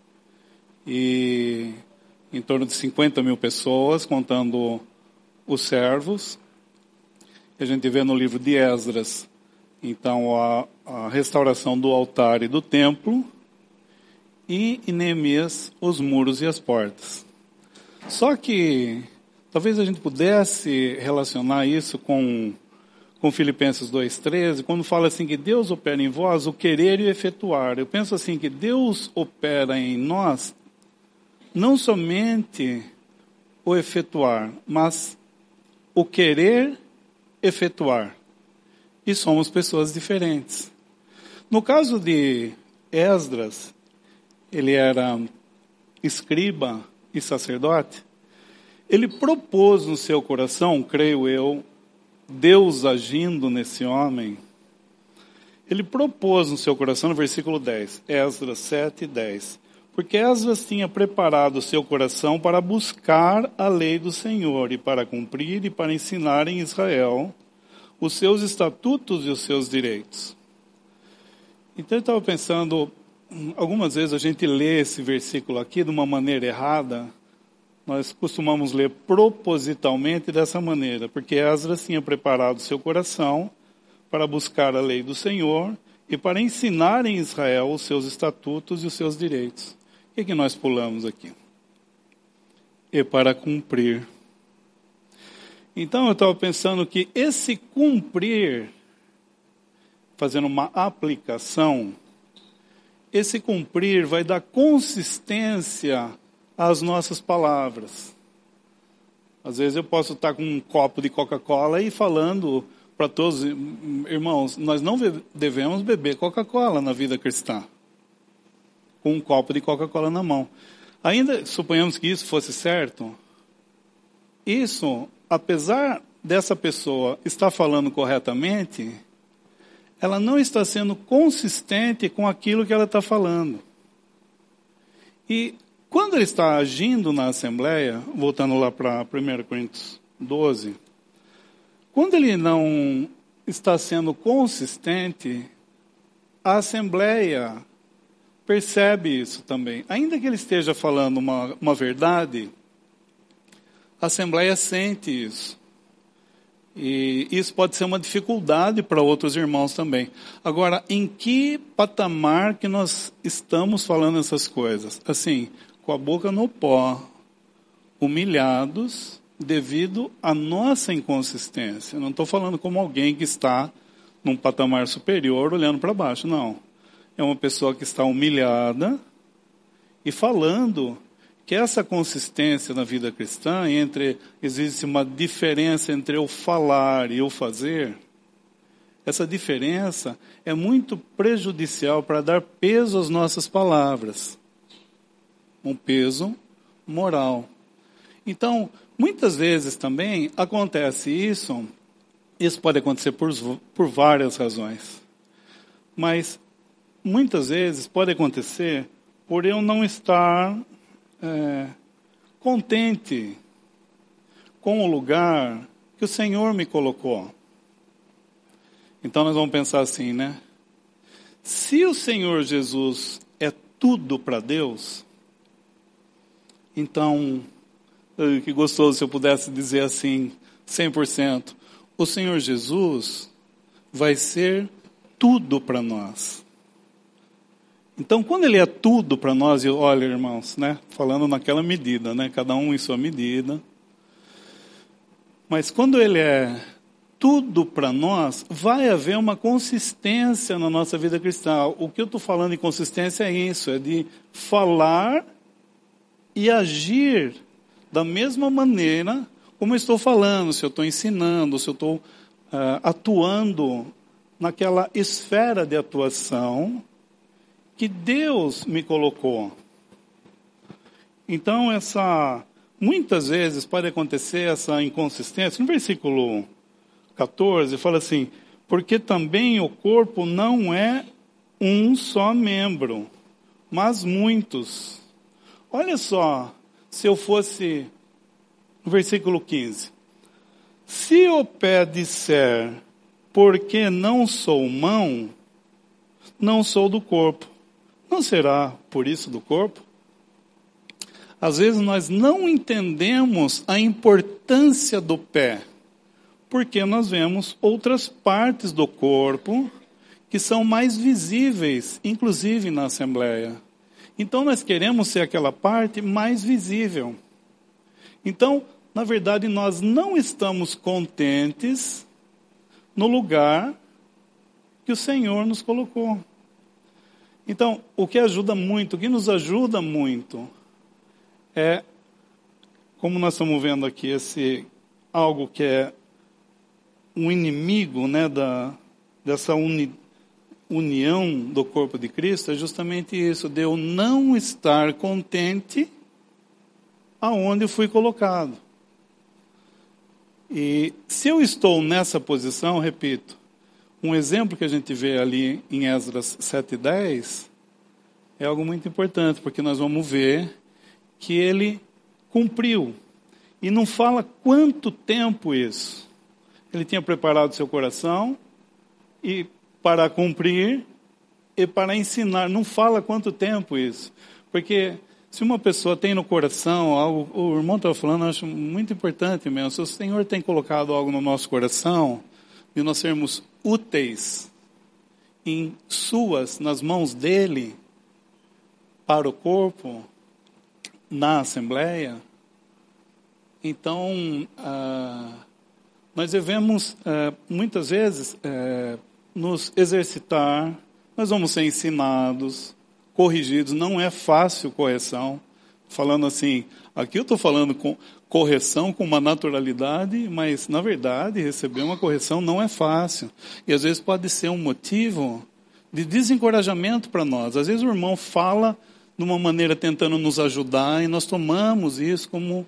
e em torno de 50 mil pessoas, contando os servos. A gente vê no livro de Esdras, então, a restauração do altar e do templo, e em Neemias, os muros e as portas. Só que, talvez a gente pudesse relacionar isso com Filipenses 2,13, quando fala assim que Deus opera em vós o querer e o efetuar. Eu penso assim que Deus opera em nós não somente o efetuar, mas o querer efetuar. E somos pessoas diferentes. No caso de Esdras, ele era escriba e sacerdote, ele propôs no seu coração, creio eu, Deus agindo nesse homem, ele propôs no seu coração, no versículo 10, Esdras 7, 10, porque Esdras tinha preparado o seu coração para buscar a lei do Senhor e para cumprir e para ensinar em Israel os seus estatutos e os seus direitos. Então eu estava pensando, algumas vezes a gente lê esse versículo aqui de uma maneira errada. Nós costumamos ler propositalmente dessa maneira, porque Esdras tinha preparado seu coração para buscar a lei do Senhor e para ensinar em Israel os seus estatutos e os seus direitos. O que nós pulamos aqui? E para cumprir. Então eu estava pensando que esse cumprir, fazendo uma aplicação, esse cumprir vai dar consistência às nossas palavras. Às vezes eu posso estar com um copo de Coca-Cola e falando para todos, irmãos, nós não devemos beber Coca-Cola na vida cristã, com um copo de Coca-Cola na mão. Ainda suponhamos que isso fosse certo, isso, apesar dessa pessoa estar falando corretamente, ela não está sendo consistente com aquilo que ela está falando. E quando ele está agindo na Assembleia, voltando lá para 1 Coríntios 12, quando ele não está sendo consistente, a Assembleia percebe isso também. Ainda que ele esteja falando uma verdade, a Assembleia sente isso. E isso pode ser uma dificuldade para outros irmãos também. Agora, em que patamar que nós estamos falando essas coisas? Assim, com a boca no pó, humilhados devido à nossa inconsistência. Eu não estou falando como alguém que está num patamar superior olhando para baixo, não. É uma pessoa que está humilhada e falando que essa consistência na vida cristã, existe uma diferença entre o falar e o fazer, essa diferença é muito prejudicial para dar peso às nossas palavras. Um peso moral. Então, muitas vezes também acontece isso pode acontecer por várias razões, mas muitas vezes pode acontecer por eu não estar contente com o lugar que o Senhor me colocou. Então nós vamos pensar assim, né? Se o Senhor Jesus é tudo para Deus, então, que gostoso se eu pudesse dizer assim, 100%, o Senhor Jesus vai ser tudo para nós. Então, quando ele é tudo para nós, e olha, irmãos, né, falando naquela medida, né, cada um em sua medida, mas quando ele é tudo para nós, vai haver uma consistência na nossa vida cristã. O que eu estou falando em consistência é isso, é de falar e agir da mesma maneira como eu estou falando, se eu estou ensinando, se eu estou atuando naquela esfera de atuação que Deus me colocou. Então, muitas vezes pode acontecer essa inconsistência. No versículo 14, fala assim, porque também o corpo não é um só membro, mas muitos. Olha só, se eu fosse, no versículo 15, se o pé disser, porque não sou mão, não sou do corpo, não será por isso do corpo? Às vezes nós não entendemos a importância do pé, porque nós vemos outras partes do corpo que são mais visíveis, inclusive na Assembleia. Então nós queremos ser aquela parte mais visível. Então, na verdade, nós não estamos contentes no lugar que o Senhor nos colocou. Então, o que nos ajuda muito, é, como nós estamos vendo aqui, algo que é um inimigo, né, dessa união do corpo de Cristo, é justamente isso, de eu não estar contente aonde eu fui colocado. E se eu estou nessa posição, repito, um exemplo que a gente vê ali em Esdras 7:10 é algo muito importante, porque nós vamos ver que ele cumpriu. E não fala quanto tempo isso. Ele tinha preparado seu coração e para cumprir e para ensinar. Não fala quanto tempo isso. Porque se uma pessoa tem no coração algo, o irmão estava falando, eu acho muito importante mesmo. Se o Senhor tem colocado algo no nosso coração, e nós sermos úteis nas mãos dele, para o corpo, na Assembleia, então nós devemos muitas vezes nos exercitar, nós vamos ser ensinados, corrigidos, não é fácil correção, falando assim, aqui eu estou falando com correção com uma naturalidade, mas na verdade receber uma correção não é fácil, e às vezes pode ser um motivo de desencorajamento para nós. Às vezes o irmão fala de uma maneira tentando nos ajudar, e nós tomamos isso como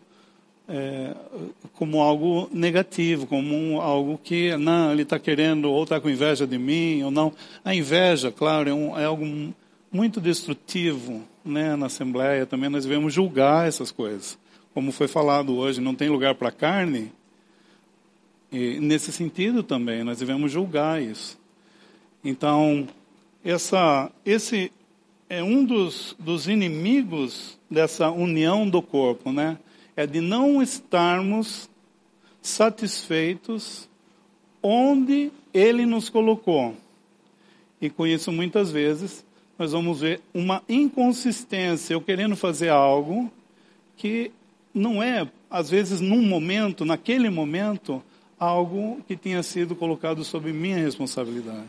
algo negativo, como algo que, não, ele está querendo, ou está com inveja de mim, ou não. A inveja, claro, é algo muito destrutivo, né, na Assembleia. Também nós devemos julgar essas coisas. Como foi falado hoje, não tem lugar para carne. E nesse sentido também, nós devemos julgar isso. Então, esse é um dos inimigos dessa união do corpo, né? É de não estarmos satisfeitos onde Ele nos colocou. E com isso, muitas vezes, nós vamos ver uma inconsistência, eu querendo fazer algo que não é, às vezes, naquele momento, algo que tinha sido colocado sob minha responsabilidade.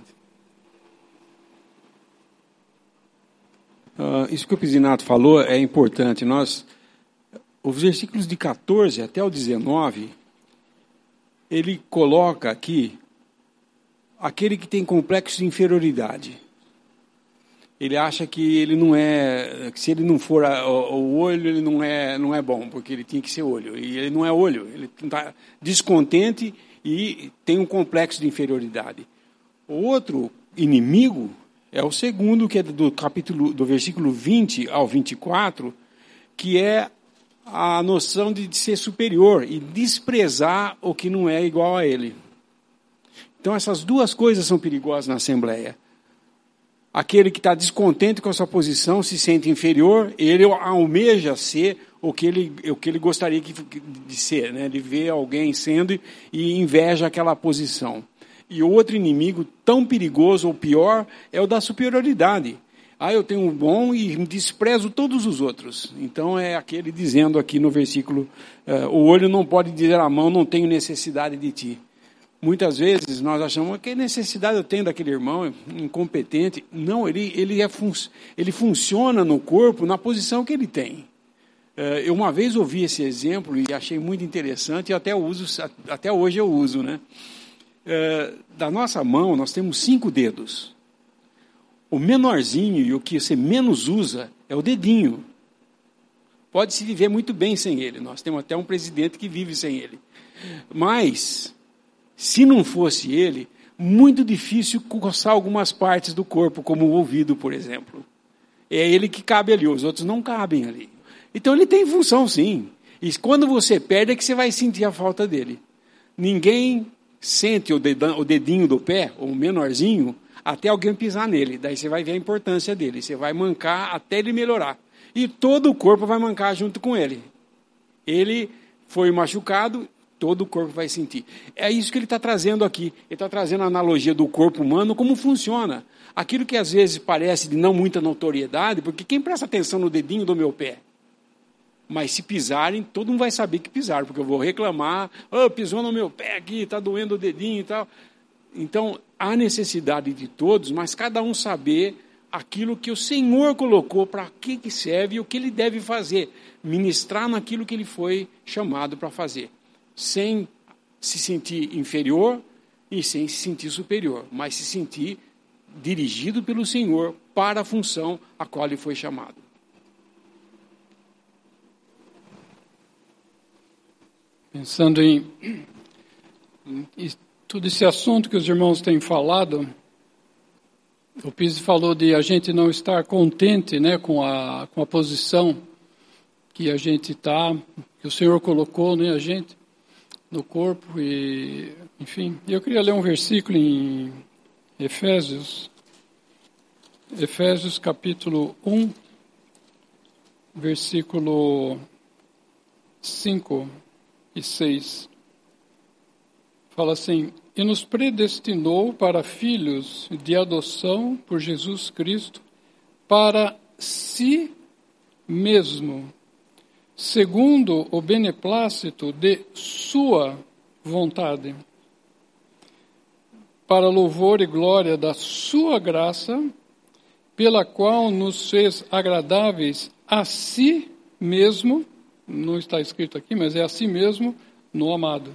Isso que o Pizinato falou é importante. Os versículos de 14 até o 19, ele coloca aqui aquele que tem complexo de inferioridade. Ele acha que ele não que se ele não for o olho, ele não é bom, porque ele tinha que ser olho. E ele não é olho, ele está descontente e tem um complexo de inferioridade. O outro inimigo é o segundo, que é do versículo 20 ao 24, que é a noção de ser superior e desprezar o que não é igual a ele. Então, essas duas coisas são perigosas na Assembleia. Aquele que está descontente com a sua posição, se sente inferior, ele almeja ser o que ele gostaria de ser, né? Ele vê alguém sendo e inveja aquela posição. E o outro inimigo tão perigoso ou pior é o da superioridade. Eu tenho um bom e desprezo todos os outros. Então é aquele dizendo aqui no versículo, o olho não pode dizer à mão, não tenho necessidade de ti. Muitas vezes nós achamos, que necessidade eu tenho daquele irmão incompetente? Não, ele funciona no corpo na posição que ele tem. Eu uma vez ouvi esse exemplo e achei muito interessante e até hoje eu uso, né? Da nossa mão, nós temos 5 dedos. O menorzinho e o que você menos usa é o dedinho. Pode-se viver muito bem sem ele. Nós temos até um presidente que vive sem ele. Mas, se não fosse ele, muito difícil coçar algumas partes do corpo, como o ouvido, por exemplo. É ele que cabe ali, os outros não cabem ali. Então ele tem função, sim. E quando você perde é que você vai sentir a falta dele. Ninguém sente o dedinho do pé, ou o menorzinho, até alguém pisar nele. Daí você vai ver a importância dele. Você vai mancar até ele melhorar. E todo o corpo vai mancar junto com ele. Ele foi machucado, todo o corpo vai sentir. É isso que ele está trazendo aqui. Ele está trazendo a analogia do corpo humano, como funciona. Aquilo que às vezes parece de não muita notoriedade, porque quem presta atenção no dedinho do meu pé? Mas se pisarem, todo mundo vai saber que pisaram, porque eu vou reclamar, pisou no meu pé aqui, está doendo o dedinho e tal. Então, há necessidade de todos, mas cada um saber aquilo que o Senhor colocou, para que serve e o que ele deve fazer. Ministrar naquilo que ele foi chamado para fazer. Sem se sentir inferior e sem se sentir superior, mas se sentir dirigido pelo Senhor para a função a qual ele foi chamado. Pensando em todo esse assunto que os irmãos têm falado, o Pizzi falou de a gente não estar contente, né, com a posição que a gente está, que o Senhor colocou, né, a gente no corpo, e enfim. Eu queria ler um versículo em Efésios capítulo 1, versículo 5 e 6. Fala assim: e nos predestinou para filhos de adoção por Jesus Cristo, para si mesmo, segundo o beneplácito de sua vontade, para louvor e glória da sua graça, pela qual nos fez agradáveis a si mesmo, não está escrito aqui, mas é a si mesmo, no amado.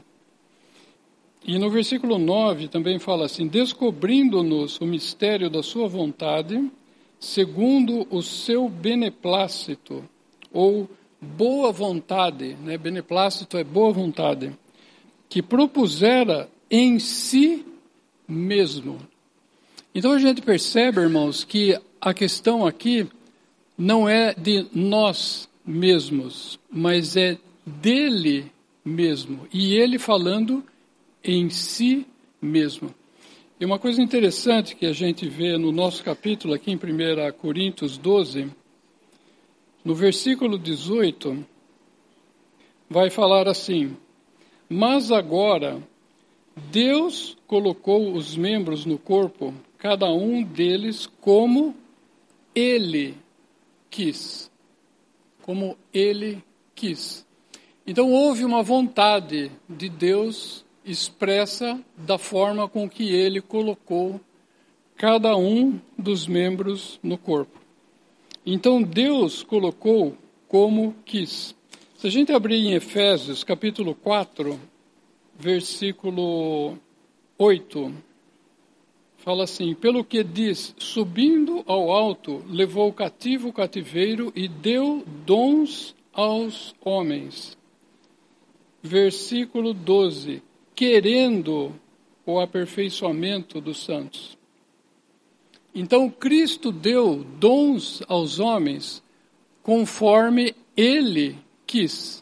E no versículo 9 também fala assim: descobrindo-nos o mistério da sua vontade, segundo o seu beneplácito, ou boa vontade, né? Beneplácito é boa vontade, que propusera em si mesmo. Então a gente percebe, irmãos, que a questão aqui não é de nós mesmos, mas é dele mesmo. E ele falando em si mesmo. E uma coisa interessante que a gente vê no nosso capítulo aqui em 1 Coríntios 12, no versículo 18, vai falar assim: mas agora Deus colocou os membros no corpo, cada um deles como Ele quis. Como Ele quis. Então houve uma vontade de Deus expressa da forma com que Ele colocou cada um dos membros no corpo. Então Deus colocou como quis. Se a gente abrir em Efésios capítulo 4, versículo 8, fala assim: pelo que diz, subindo ao alto, levou cativo o cativeiro e deu dons aos homens. Versículo 12, querendo o aperfeiçoamento dos santos. Então Cristo deu dons aos homens conforme Ele quis.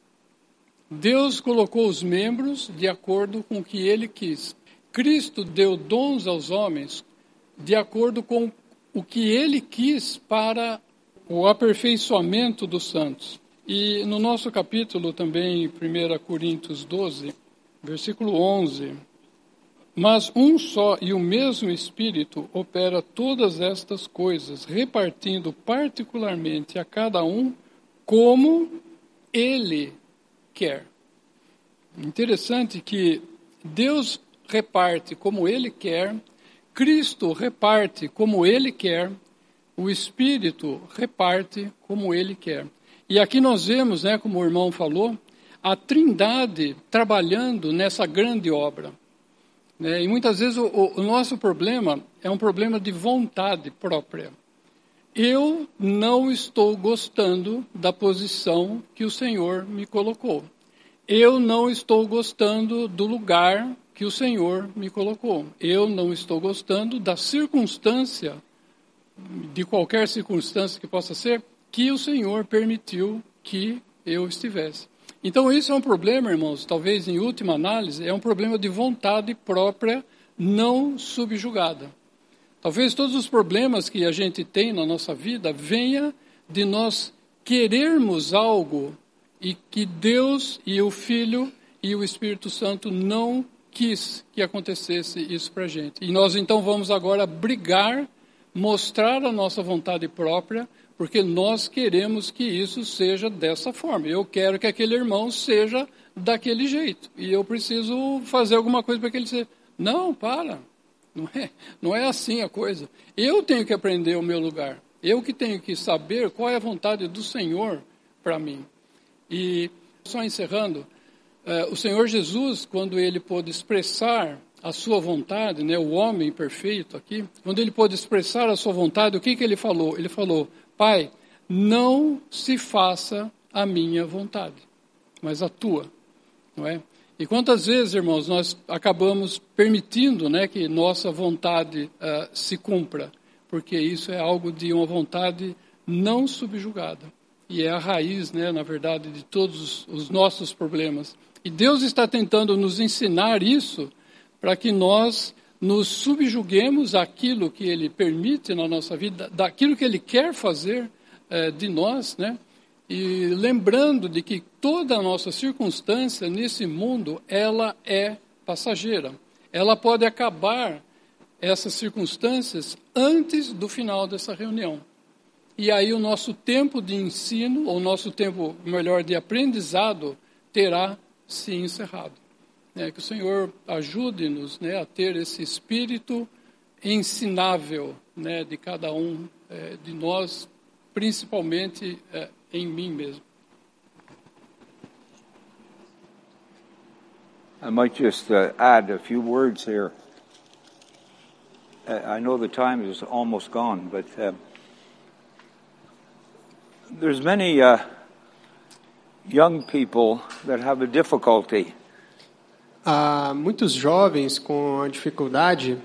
Deus colocou os membros de acordo com o que Ele quis. Cristo deu dons aos homens de acordo com o que Ele quis para o aperfeiçoamento dos santos. E no nosso capítulo também, 1 Coríntios 12, versículo 11, mas um só e o mesmo Espírito opera todas estas coisas, repartindo particularmente a cada um como Ele quer. Interessante que Deus reparte como Ele quer, Cristo reparte como Ele quer, o Espírito reparte como Ele quer. E aqui nós vemos, né, como o irmão falou, a Trindade trabalhando nessa grande obra. Né? E muitas vezes o nosso problema é um problema de vontade própria. Eu não estou gostando da posição que o Senhor me colocou. Eu não estou gostando do lugar que o Senhor me colocou. Eu não estou gostando da circunstância, de qualquer circunstância que possa ser, que o Senhor permitiu que eu estivesse. Então, isso é um problema, irmãos, talvez em última análise, é um problema de vontade própria não subjugada. Talvez todos os problemas que a gente tem na nossa vida venha de nós querermos algo e que Deus e o Filho e o Espírito Santo não quis que acontecesse isso para a gente. E nós então vamos agora brigar, mostrar a nossa vontade própria, porque nós queremos que isso seja dessa forma. Eu quero que aquele irmão seja daquele jeito. E eu preciso fazer alguma coisa para que ele seja. Não, para. Não é assim a coisa. Eu tenho que aprender o meu lugar. Eu que tenho que saber qual é a vontade do Senhor para mim. E, só encerrando, o Senhor Jesus, quando ele pôde expressar a sua vontade, né, o homem perfeito aqui, quando ele pôde expressar a sua vontade, o que ele falou? Ele falou, Pai, não se faça a minha vontade, mas a tua, não é? E quantas vezes, irmãos, nós acabamos permitindo, né, que nossa vontade se cumpra, porque isso é algo de uma vontade não subjugada. E é a raiz, né, na verdade, de todos os nossos problemas. E Deus está tentando nos ensinar isso para que nós nos subjuguemos àquilo que Ele permite na nossa vida, daquilo que Ele quer fazer de nós, né? E lembrando de que toda a nossa circunstância nesse mundo, ela é passageira. Ela pode acabar, essas circunstâncias, antes do final dessa reunião. E aí o nosso tempo de ensino, ou nosso tempo, melhor, de aprendizado, terá se encerrado. Que o Senhor ajude-nos, né, a ter esse espírito ensinável, né, de cada um de nós, principalmente em mim mesmo. I might just add a few words here. I know the time is almost gone, but there's many young people that have a difficulty. Há muitos jovens com a dificuldade.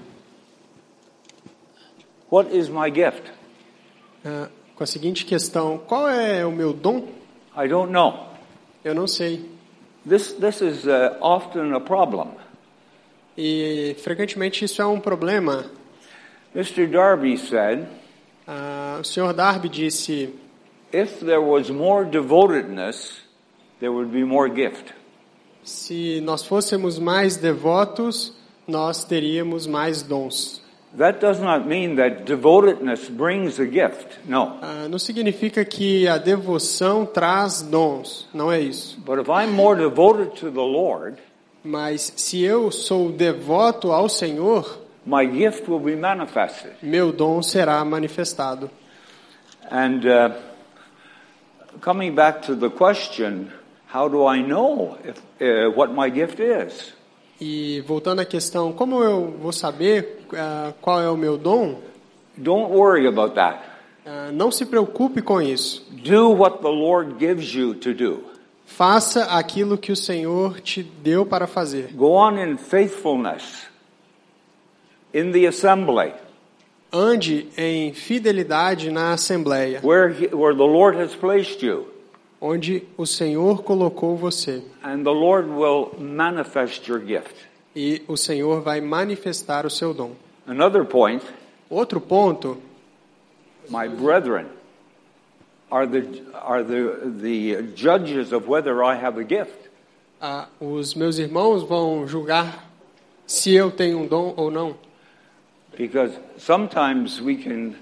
What is my gift? Com a seguinte questão: qual é o meu dom? I don't know. Eu não sei. This is often a problem. E frequentemente isso é um problema. Mr. Darby said, o Sr. Darby disse, if there was more devotedness, there would be more gift. Se nós fôssemos mais devotos, nós teríamos mais dons. That does not mean that devotedness brings a gift. No. Não significa que a devoção traz dons. Não é isso. But if I'm more devoted to the Lord, mas se eu sou devoto ao Senhor, my gift will be manifested. Meu dom será manifestado. And coming back to the question, how do I know what my gift is? E voltando à questão, como eu vou saber qual é o meu dom? Don't worry about that. Não se preocupe com isso. Do what the Lord gives you to do. Faça aquilo que o Senhor te deu para fazer. Go on in faithfulness in the assembly. Ande em fidelidade na assembleia. Where the Lord has placed you. Onde o Senhor colocou você. And the Lord will manifest your gift. E o Senhor vai manifestar o seu dom. Another point. Outro ponto. My brethren are the judges of whether I have a gift. Os meus irmãos vão julgar se eu tenho um dom ou não. Because sometimes we can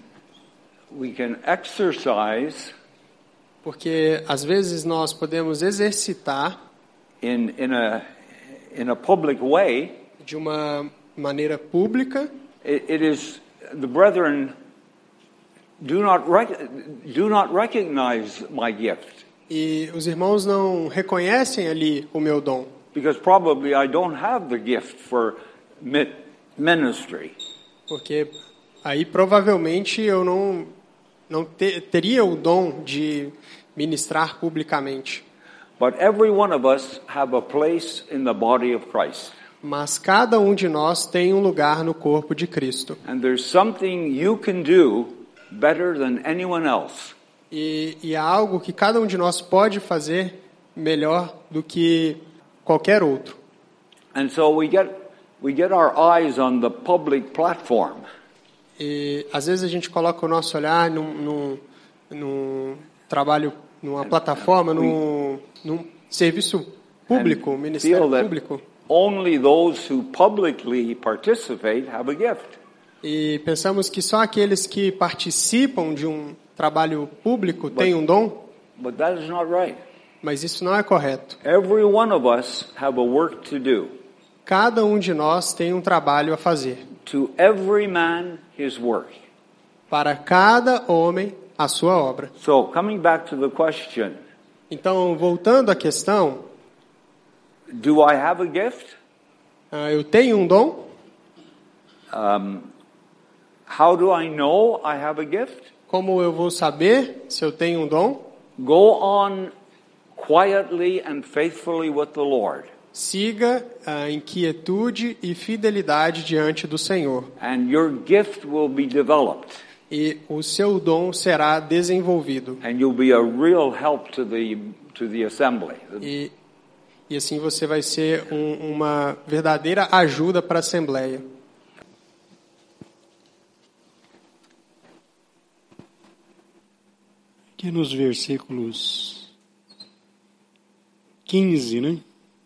exercise. Porque às vezes nós podemos exercitar in a public way. De uma maneira pública. It is the brethren do not recognize my gift E os irmãos não reconhecem ali o meu dom. Because probably I don't have the gift for ministry. Porque aí provavelmente eu não teria o dom de ministrar publicamente. But every one of us have a place in the body of Christ. Mas cada um de nós tem um lugar no corpo de Cristo. And there's something you can do better than anyone else. E há algo que cada um de nós pode fazer melhor do que qualquer outro. And so we get our eyes on the public platform. E às vezes a gente coloca o nosso olhar num trabalho, numa plataforma, num serviço público, And ministério feel that público. only those who publicly participate have a gift. E pensamos que só aqueles que participam de um trabalho público têm um dom, But that is not right. mas isso não é correto. Every one of us have a work to do. Cada um de nós tem um trabalho a fazer. To every man his work. Para cada homem, a sua obra. So, coming back to the question, Então, voltando à questão, do I have a gift? eu tenho um dom? How do I know I have a gift? Como eu vou saber se eu tenho um dom? Go on quietly and faithfully with the Lord. Siga em quietude e fidelidade diante do Senhor. And your gift will be developed. E o seu dom será desenvolvido. And you'll be a real help to the assembly. E assim você vai ser uma verdadeira ajuda para a Assembleia. Aqui nos versículos 15, né?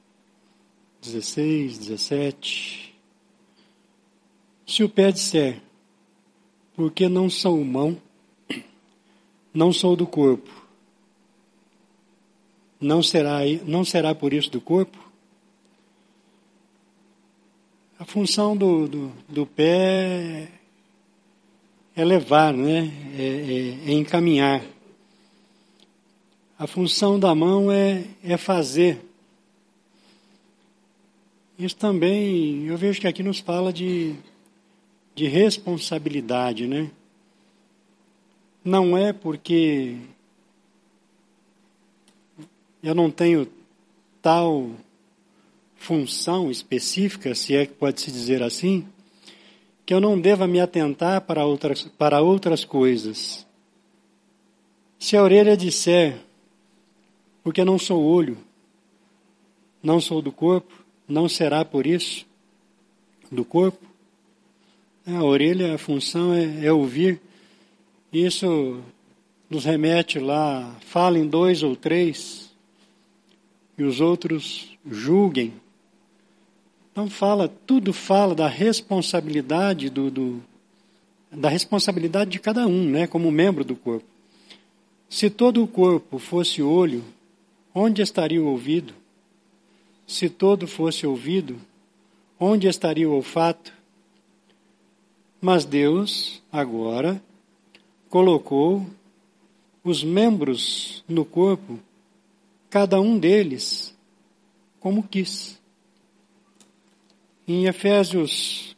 16, 17. Se o pé disser, porque não sou mão, não sou do corpo, não será por isso do corpo? A função do pé é levar, né? É encaminhar. A função da mão é fazer. Isso também, eu vejo que aqui nos fala de responsabilidade, né? Não é porque eu não tenho tal função específica, se é que pode-se dizer assim, que eu não deva me atentar para outras coisas. Se a orelha disser, porque não sou olho, não sou do corpo, não será por isso do corpo? A orelha, a função é ouvir. Isso nos remete lá, falem 2 ou 3, e os outros julguem. Então tudo fala da responsabilidade da responsabilidade de cada um, né, como membro do corpo. Se todo o corpo fosse olho, onde estaria o ouvido? Se todo fosse ouvido, onde estaria o olfato? Mas Deus, agora, colocou os membros no corpo, cada um deles, como quis. Em Efésios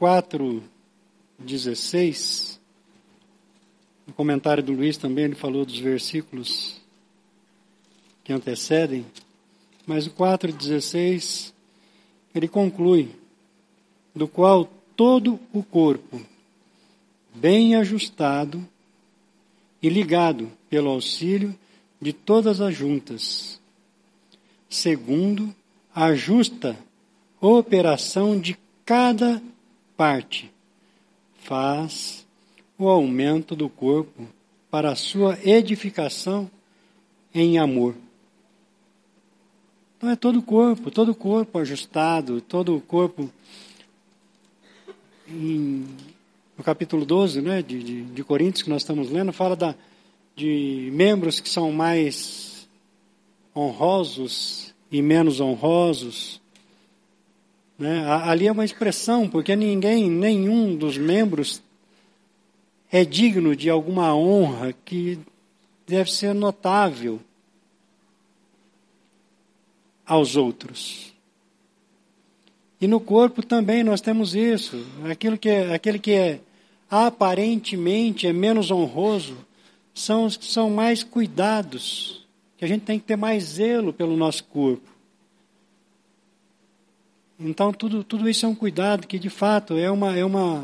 4:16, no comentário do Luiz também ele falou dos versículos que antecedem, mas o 4:16 ele conclui, do qual todo o corpo, bem ajustado e ligado pelo auxílio de todas as juntas, segundo a justa operação de cada parte, faz o aumento do corpo para a sua edificação em amor. Então é todo o corpo ajustado, todo o corpo, no capítulo 12, né, de Coríntios, que nós estamos lendo, fala de membros que são mais honrosos e menos honrosos. Né? Ali é uma expressão, porque nenhum dos membros é digno de alguma honra que deve ser notável. aos outros. E no corpo também nós temos isso. Aquele que é aparentemente é menos honroso, são mais cuidados, que a gente tem que ter mais zelo pelo nosso corpo. Então tudo isso é um cuidado que de fato é uma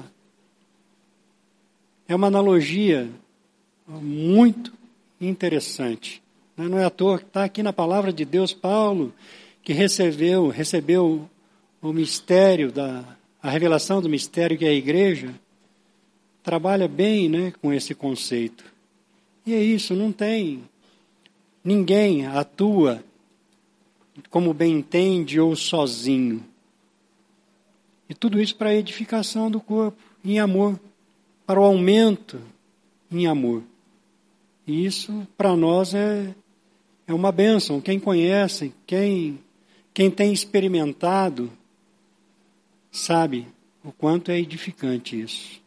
analogia muito interessante. Não é à toa que está aqui na palavra de Deus, Paulo, que recebeu o mistério, a revelação do mistério que é a igreja, trabalha bem, né, com esse conceito. E é isso, ninguém atua como bem entende ou sozinho. E tudo isso para a edificação do corpo, em amor, para o aumento em amor. E isso, para nós, é uma bênção. Quem conhece, quem tem experimentado, sabe o quanto é edificante isso.